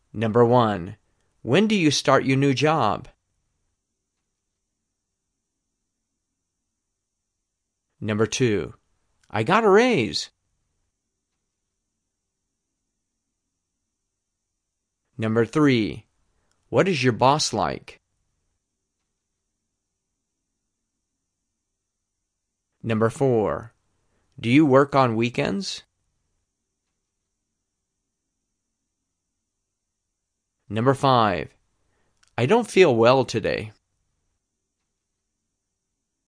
Number 1. When do you start your new job? Number 2. I got a raise. Number 3. What is your boss like? Number 4. Do you work on weekends? Number 5. I don't feel well today.